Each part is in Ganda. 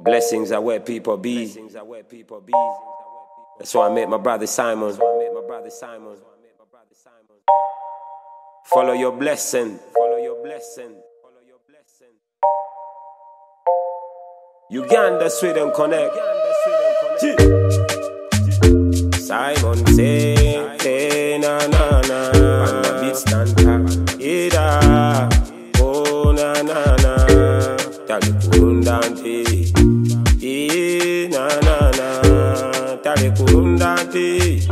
Blessings are where people be. That's why I met my brother Simon. Follow your blessing. Uganda, Sweden Connect. Simon say, na na na. On the beat stand up. Ida, oh na na na. Tali kurundante. Na na na. Tali kurundante.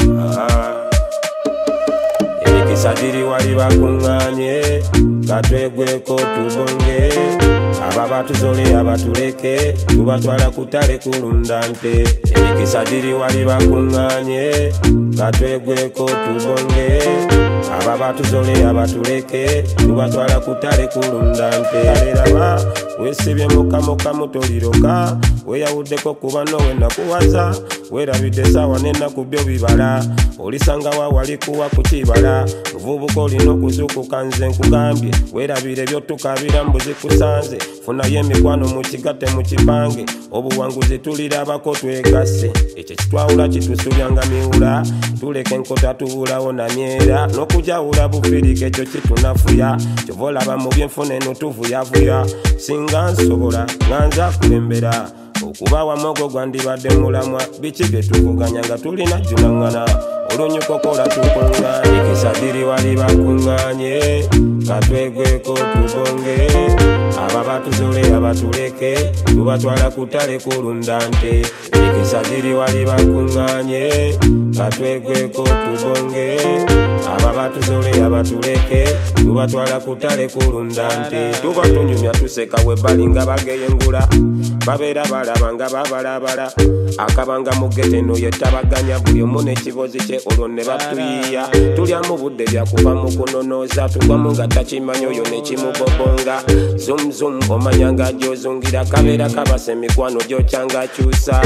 Sadiri wali bakunganye katwegweko tubonge ababa tuzole abatuleke tubatwala kutale kulundante sadiri wali bakunganye katwegweko tubonge ababa tuzole abatuleke tubatwala kutale kulundante aliraba wesibye mukamoka mutoliroka weyawuddeko kuba nowe nakuwaza werabidde sawa nena kubyo bibala olisanga wawali kuwa kukibala muvubuka olina okuzuukuka nze nkugambye werabire byotukabira mbuzi kusanze funayo emikwano mukigatte mukipange obuwanguzi tulirabako twegasse ekyo kitwawula kitusubyanga miwula tuleke enkota tubulawo namyera n'okujawula bufirika ekyo kitunafuya kyova olaba mu byenfuna eno tuvuyavuya singa nsobola nga nza kulembera okuba wamogo gwandibadde mulamwa biki bye tuvuganya nga tulina junangana olunyukokola tukunganye kisadiri wali bakunganye katwegweko tubonge ababa tuzole abatuleke tubatwala kutale kulundante kisadiri wali bakunganye katwegweko tubonge ababa tuzole abatuleke tubatwala kutale kulundante tuba tunyumya tuseka webalinga bageyengula babeera balabanga babalabala akabanga mugete no yetabaganya buli omu n'ekibozi kye olwo ne batuyiya tulya mu budde byakuva mu kunonooza tugwamu nga takimanyi oyo nekimubobonga zumzum omanyanga gyozungira kabeera kabasa emikwano gyokyanga kyusa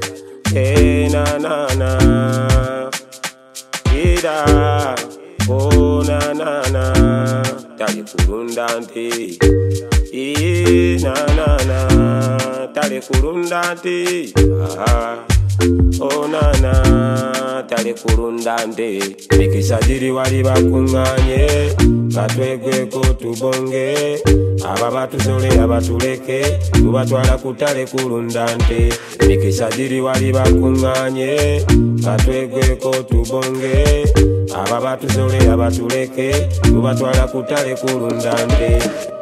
nanana ira onanana tali kulundante nanana tali kulundante onana tali kulundante mikisadiri wali bakunganye katwegweko tubonge ababa tuzole abatuleke tubatwala kutale kulundante mikisadiri wali bakunganye katwegweko tubonge ababa tuzole abatuleke tubatwala kutale kulundante